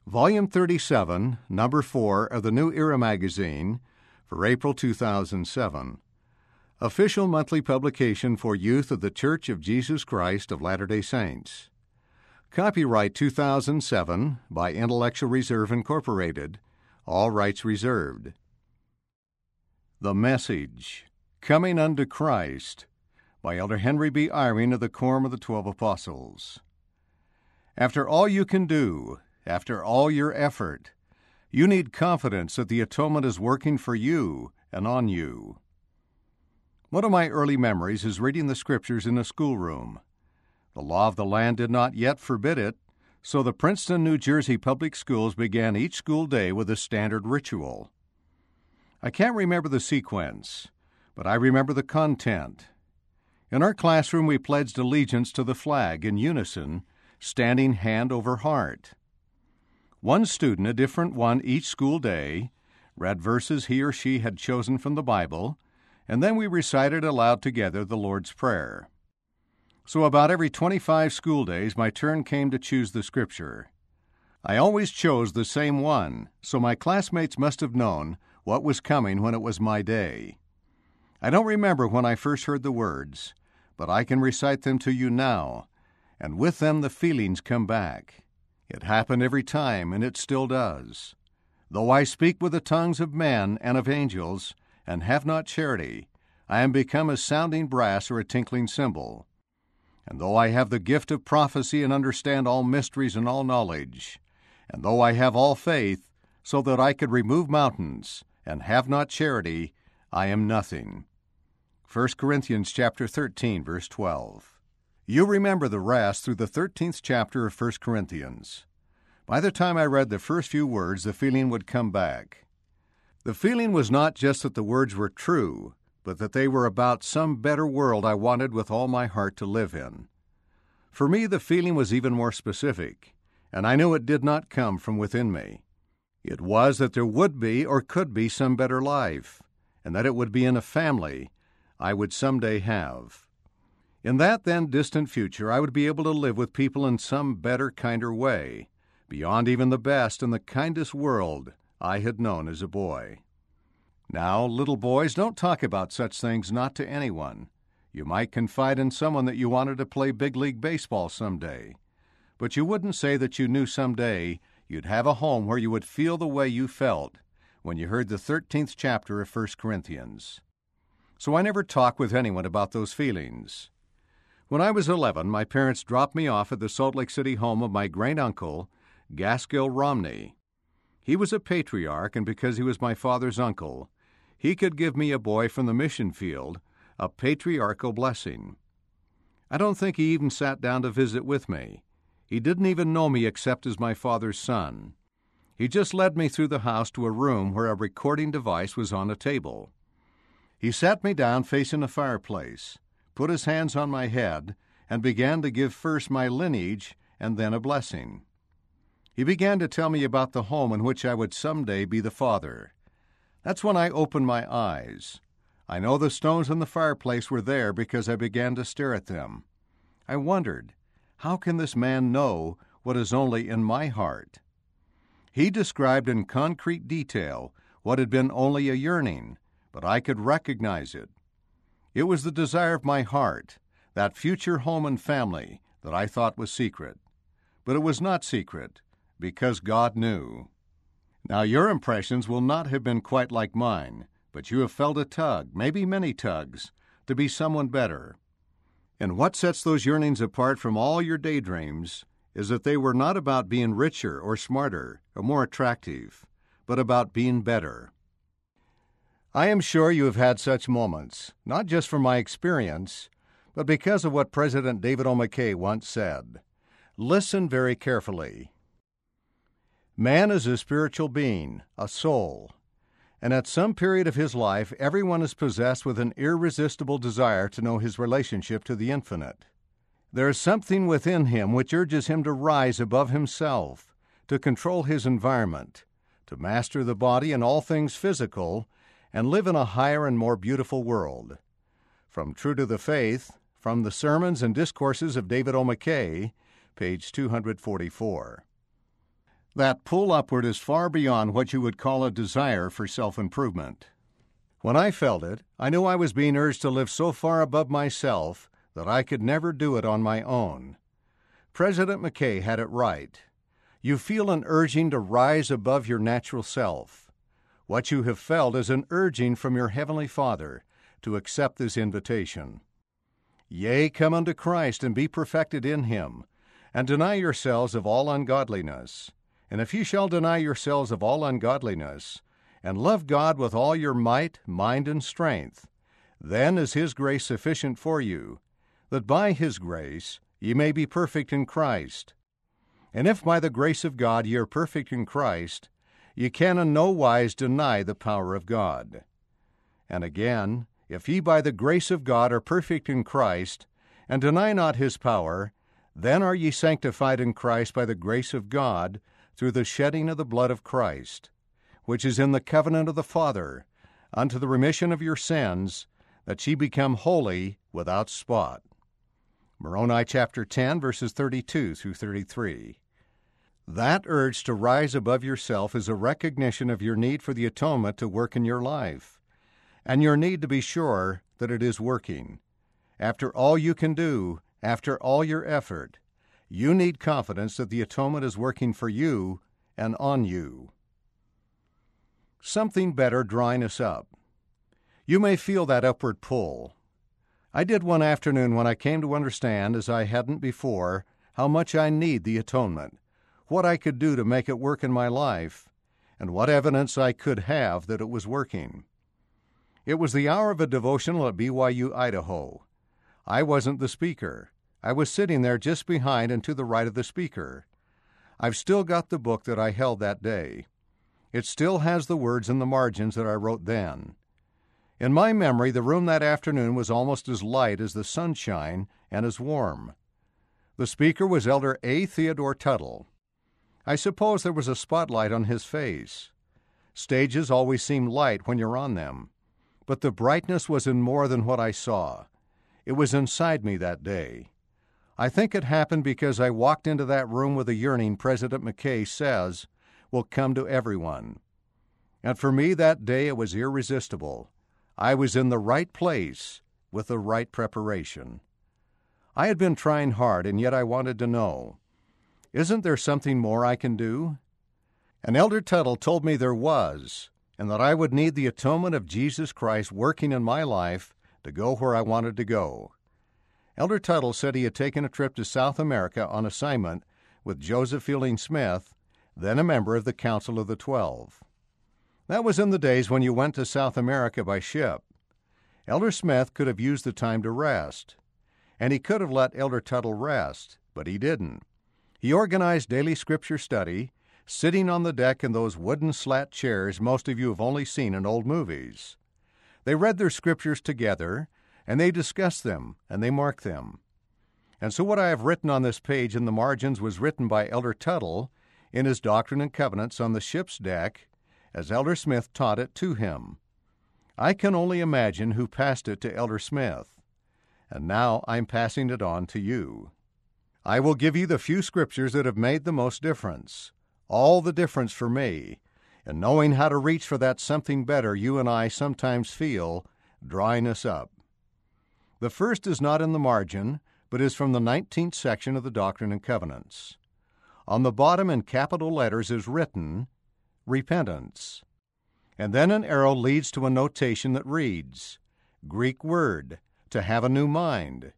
Volume 37, Number 4 of the New Era magazine for April 2007. Official monthly publication for youth of the Church of Jesus Christ of Latter-day Saints. Copyright 2007 by Intellectual Reserve Incorporated. All rights reserved. The Message, Coming Unto Christ, by Elder Henry B. Eyring of the Quorum of the 12 Apostles. After all you can do, after all your effort, you need confidence that the atonement is working for you and on you. One of my early memories is reading the Scriptures in a schoolroom. The law of the land did not yet forbid it, so the Princeton, New Jersey public schools began each school day with a standard ritual. I can't remember the sequence, but I remember the content. In our classroom, we pledged allegiance to the flag in unison, standing hand over heart. One student, a different one each school day, read verses he or she had chosen from the Bible, and then we recited aloud together the Lord's Prayer. So about every 25 school days, my turn came to choose the Scripture. I always chose the same one, so my classmates must have known what was coming when it was my day. I don't remember when I first heard the words, but I can recite them to you now, and with them the feelings come back. It happened every time, and it still does. Though I speak with the tongues of men and of angels, and have not charity, I am become as sounding brass or a tinkling cymbal. And though I have the gift of prophecy and understand all mysteries and all knowledge, and though I have all faith, so that I could remove mountains, and have not charity, I am nothing. 1 Corinthians chapter 13, verse 12. You remember the rest through the 13th chapter of 1 Corinthians. By the time I read the first few words, the feeling would come back. The feeling was not just that the words were true, but that they were about some better world I wanted with all my heart to live in. For me, the feeling was even more specific, and I knew it did not come from within me. It was that there would be or could be some better life, and that it would be in a family I would someday have. In that then distant future, I would be able to live with people in some better, kinder way, beyond even the best and the kindest world I had known as a boy. Now, little boys, don't talk about such things, not to anyone. You might confide in someone that you wanted to play big league baseball someday, but you wouldn't say that you knew someday you'd have a home where you would feel the way you felt when you heard the 13th chapter of 1 Corinthians. So I never talk with anyone about those feelings. When I was 11, my parents dropped me off at the Salt Lake City home of my great-uncle, Gaskill Romney. He was a patriarch, and because he was my father's uncle, he could give me, a boy from the mission field, a patriarchal blessing. I don't think he even sat down to visit with me. He didn't even know me except as my father's son. He just led me through the house to a room where a recording device was on a table. He sat me down facing a fireplace, put his hands on my head, and began to give first my lineage and then a blessing. He began to tell me about the home in which I would someday be the father. That's when I opened my eyes. I know the stones in the fireplace were there because I began to stare at them. I wondered, how can this man know what is only in my heart? He described in concrete detail what had been only a yearning, but I could recognize it. It was the desire of my heart, that future home and family that I thought was secret. But it was not secret, because God knew. Now your impressions will not have been quite like mine, but you have felt a tug, maybe many tugs, to be someone better. And what sets those yearnings apart from all your daydreams is that they were not about being richer or smarter or more attractive, but about being better. I am sure you have had such moments, not just from my experience, but because of what President David O. McKay once said. Listen very carefully. Man is a spiritual being, a soul, and at some period of his life, everyone is possessed with an irresistible desire to know his relationship to the infinite. There is something within him which urges him to rise above himself, to control his environment, to master the body and all things physical, and live in a higher and more beautiful world. From True to the Faith, from the Sermons and Discourses of David O. McKay, page 244. That pull upward is far beyond what you would call a desire for self-improvement. When I felt it, I knew I was being urged to live so far above myself that I could never do it on my own. President McKay had it right. You feel an urging to rise above your natural self. What you have felt is an urging from your Heavenly Father to accept this invitation. Yea, come unto Christ and be perfected in Him, and deny yourselves of all ungodliness. And if ye shall deny yourselves of all ungodliness, and love God with all your might, mind, and strength, then is His grace sufficient for you, that by His grace ye may be perfect in Christ. And if by the grace of God ye are perfect in Christ, ye can in no wise deny the power of God. And again, if ye by the grace of God are perfect in Christ, and deny not His power, then are ye sanctified in Christ by the grace of God, through the shedding of the blood of Christ, which is in the covenant of the Father, unto the remission of your sins, that ye become holy without spot. Moroni chapter 10, verses 32 through 33. That urge to rise above yourself is a recognition of your need for the atonement to work in your life, and your need to be sure that it is working. After all you can do, after all your effort, you need confidence that the atonement is working for you and on you. Something better drawing us up. You may feel that upward pull. I did one afternoon when I came to understand, as I hadn't before, how much I need the atonement, what I could do to make it work in my life, and what evidence I could have that it was working. It was the hour of a devotional at BYU, Idaho. I wasn't the speaker. I was sitting there just behind and to the right of the speaker. I've still got the book that I held that day. It still has the words in the margins that I wrote then. In my memory, the room that afternoon was almost as light as the sunshine and as warm. The speaker was Elder A. Theodore Tuttle. I suppose there was a spotlight on his face. Stages always seem light when you're on them, but the brightness was in more than what I saw. It was inside me that day. I think it happened because I walked into that room with a yearning President McKay says will come to everyone. And for me that day it was irresistible. I was in the right place with the right preparation. I had been trying hard, and yet I wanted to know, isn't there something more I can do? And Elder Tuttle told me there was, and that I would need the atonement of Jesus Christ working in my life to go where I wanted to go. Elder Tuttle said he had taken a trip to South America on assignment with Joseph Fielding Smith, then a member of the Council of the 12. That was in the days when you went to South America by ship. Elder Smith could have used the time to rest, and he could have let Elder Tuttle rest, but he didn't. He organized daily scripture study, sitting on the deck in those wooden slat chairs most of you have only seen in old movies. They read their scriptures together, and they discussed them, and they marked them. And so what I have written on this page in the margins was written by Elder Tuttle in his Doctrine and Covenants on the ship's deck, as Elder Smith taught it to him. I can only imagine who passed it to Elder Smith, and now I'm passing it on to you. I will give you the few scriptures that have made the most difference, all the difference for me, in knowing how to reach for that something better you and I sometimes feel drawing us up. The first is not in the margin, but is from the 19th section of the Doctrine and Covenants. On the bottom in capital letters is written, Repentance. And then an arrow leads to a notation that reads, Greek word, to have a new mind.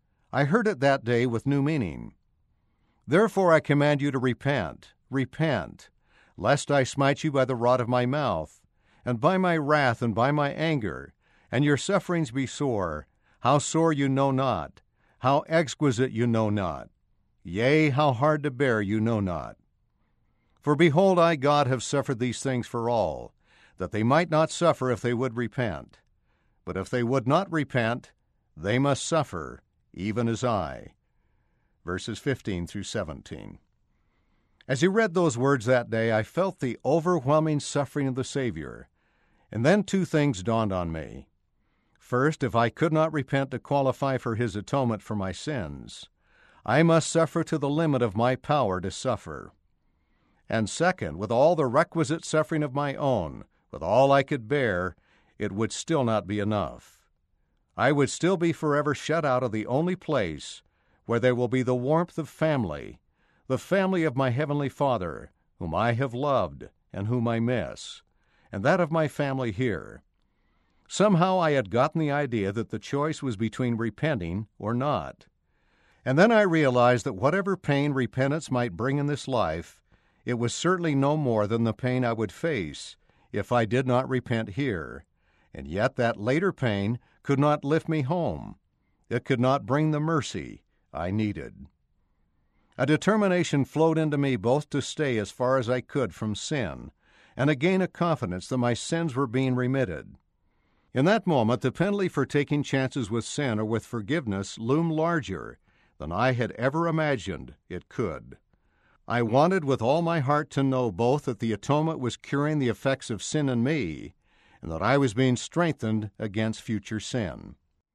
I heard it that day with new meaning. Therefore I command you to repent, repent, lest I smite you by the rod of my mouth, and by my wrath and by my anger, and your sufferings be sore, how sore you know not, how exquisite you know not, yea, how hard to bear you know not. For behold, I, God, have suffered these things for all, that they might not suffer if they would repent. But if they would not repent, they must suffer, even as I. Verses 15 through 17. As he read those words that day, I felt the overwhelming suffering of the Savior, and then two things dawned on me. First, if I could not repent to qualify for his atonement for my sins, I must suffer to the limit of my power to suffer. and second, with all the requisite suffering of my own, with all I could bear, it would still not be enough. I would still be forever shut out of the only place where there will be the warmth of family, the family of my Heavenly Father, whom I have loved and whom I miss, and that of my family here. Somehow I had gotten the idea that the choice was between repenting or not. And then I realized that whatever pain repentance might bring in this life, it was certainly no more than the pain I would face if I did not repent here. And yet that later pain could not lift me home. It could not bring the mercy I needed. A determination flowed into me both to stay as far as I could from sin, and to gain a confidence that my sins were being remitted. In that moment, the penalty for taking chances with sin or with forgiveness loomed larger than I had ever imagined it could. I wanted with all my heart to know both that the atonement was curing the effects of sin in me, and that I was being strengthened against future sin.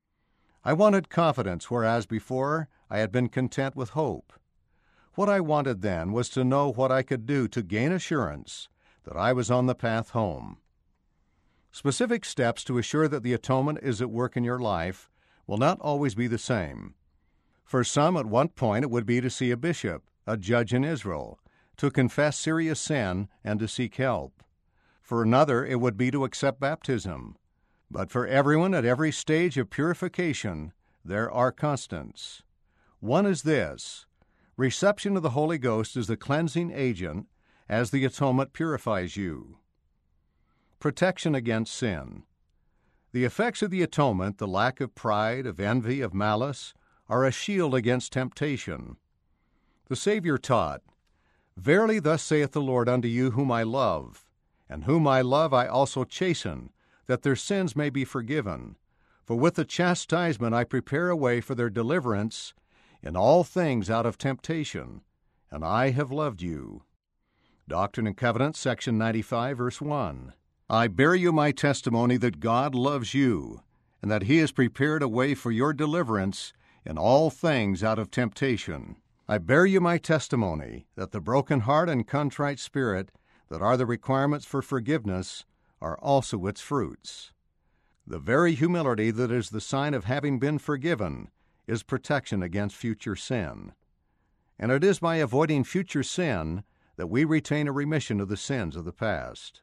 I wanted confidence, whereas before I had been content with hope. What I wanted then was to know what I could do to gain assurance that I was on the path home. Specific steps to assure that the atonement is at work in your life will not always be the same. For some, at one point, it would be to see a bishop, a judge in Israel, to confess serious sin and to seek help. For another, it would be to accept baptism. But for everyone at every stage of purification, there are constants. One is this: reception of the Holy Ghost is the cleansing agent as the atonement purifies you. Protection against sin. The effects of the atonement, the lack of pride, of envy, of malice, are a shield against temptation. The Savior taught, "Verily thus saith the Lord unto you whom I love, and whom I love I also chasten, that their sins may be forgiven. For with the chastisement I prepare a way for their deliverance in all things out of temptation, and I have loved you." Doctrine and Covenants, section 95, verse 1. I bear you my testimony that God loves you, and that He has prepared a way for your deliverance in all things out of temptation. I bear you my testimony that the broken heart and contrite spirit that are the requirements for forgiveness are also its fruits. The very humility that is the sign of having been forgiven is protection against future sin. And it is by avoiding future sin that we retain a remission of the sins of the past.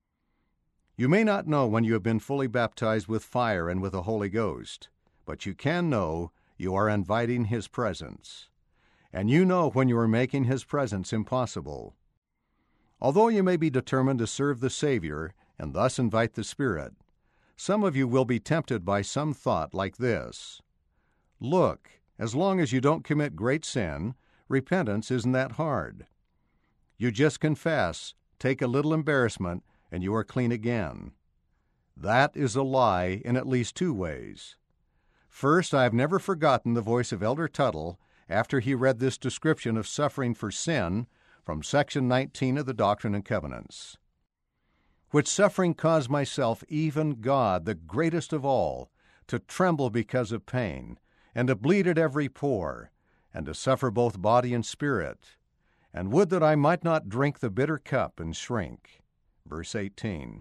You may not know when you have been fully baptized with fire and with the Holy Ghost, but you can know you are inviting His presence. And you know when you are making His presence impossible. Although you may be determined to serve the Savior and thus invite the Spirit, some of you will be tempted by some thought like this: look, as long as you don't commit great sin, repentance isn't that hard. You just confess, take a little embarrassment, and you are clean again. That is a lie in at least two ways. First, I have never forgotten the voice of Elder Tuttle after he read this description of suffering for sin from section 19 of the Doctrine and Covenants. Which suffering caused myself, even God, the greatest of all, to tremble because of pain, and to bleed at every pore, and to suffer both body and spirit, and would that I might not drink the bitter cup and shrink. Verse 18.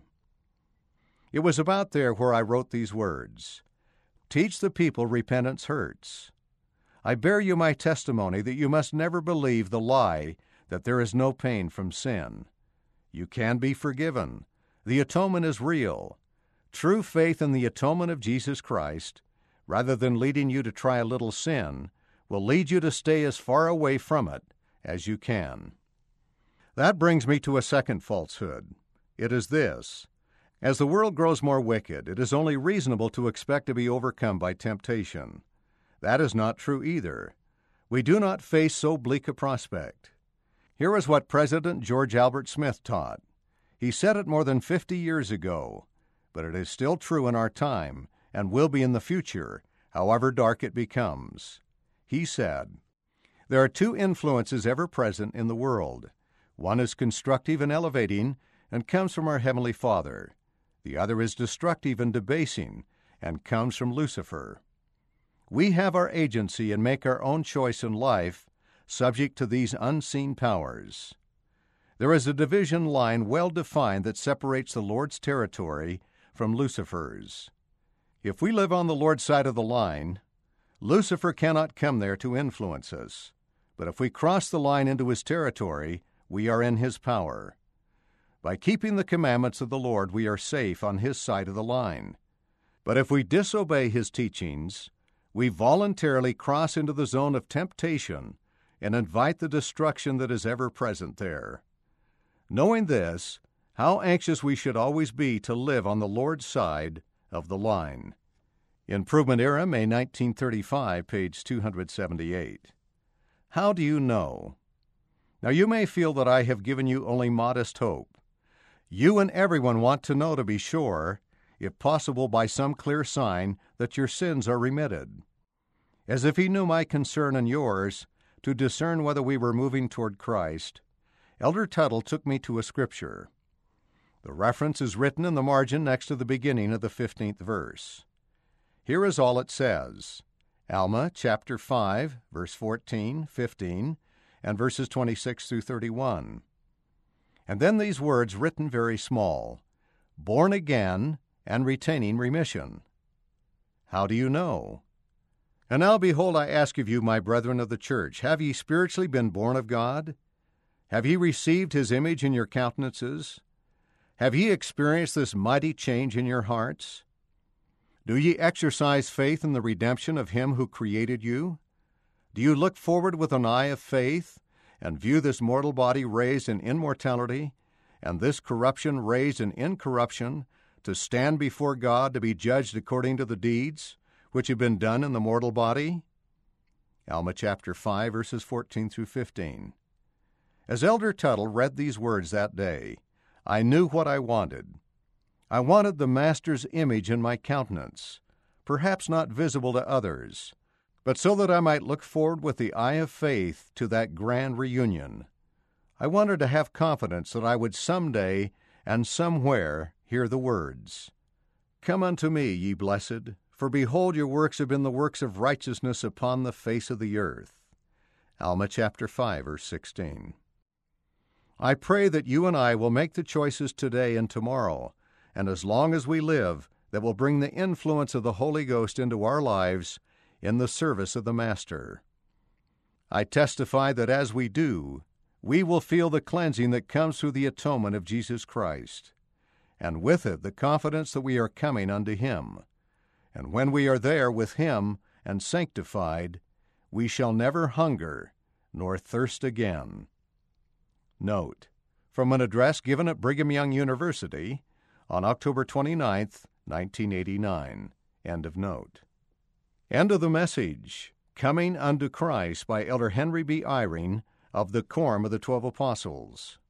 It was about there where I wrote these words: teach the people repentance hurts. I bear you my testimony that you must never believe the lie that there is no pain from sin. You can be forgiven. The atonement is real. True faith in the atonement of Jesus Christ, rather than leading you to try a little sin, will lead you to stay as far away from it as you can. That brings me to a second falsehood. It is this: as the world grows more wicked, it is only reasonable to expect to be overcome by temptation. That is not true either. We do not face so bleak a prospect. Here is what President George Albert Smith taught. He said it more than 50 years ago, but it is still true in our time and will be in the future, however dark it becomes. He said, "There are two influences ever present in the world. One is constructive and elevating and comes from our Heavenly Father. The other is destructive and debasing and comes from Lucifer. We have our agency and make our own choice in life, subject to these unseen powers. There is a division line well defined that separates the Lord's territory from Lucifer's. If we live on the Lord's side of the line, Lucifer cannot come there to influence us. But if we cross the line into his territory, we are in his power. By keeping the commandments of the Lord, we are safe on his side of the line. But if we disobey his teachings, we voluntarily cross into the zone of temptation and invite the destruction that is ever present there. Knowing this, how anxious we should always be to live on the Lord's side of the line. Improvement Era, May 1935, page 278. How do you know? Now you may feel that I have given you only modest hope. You and everyone want to know to be sure, if possible by some clear sign, that your sins are remitted. As if he knew my concern and yours, to discern whether we were moving toward Christ, Elder Tuttle took me to a scripture. The reference is written in the margin next to the beginning of the 15th verse. Here is all it says. Alma, chapter 5, verse 14, 15, and verses 26 through 31. And then these words written very small, born again and retaining remission. How do you know? And now behold, I ask of you, my brethren of the church, have ye spiritually been born of God? Have ye received his image in your countenances? Have ye experienced this mighty change in your hearts? Do ye exercise faith in the redemption of him who created you? Do you look forward with an eye of faith, and view this mortal body raised in immortality, and this corruption raised in incorruption, to stand before God to be judged according to the deeds which have been done in the mortal body? Alma chapter 5, verses 14 through 15. As Elder Tuttle read these words that day, I knew what I wanted. I wanted the Master's image in my countenance, perhaps not visible to others, but so that I might look forward with the eye of faith to that grand reunion. I wanted to have confidence that I would someday and somewhere hear the words, Come unto me, ye blessed, for behold, your works have been the works of righteousness upon the face of the earth. Alma chapter 5, verse 16. I pray that you and I will make the choices today and tomorrow, and as long as we live, that will bring the influence of the Holy Ghost into our lives in the service of the Master. I testify that as we do, we will feel the cleansing that comes through the atonement of Jesus Christ, and with it the confidence that we are coming unto him. And when we are there with him and sanctified, we shall never hunger nor thirst again. Note, from an address given at Brigham Young University on October 29, 1989. End of note. End of the message. Coming Unto Christ by Elder Henry B. Eyring of the Quorum of the 12 Apostles.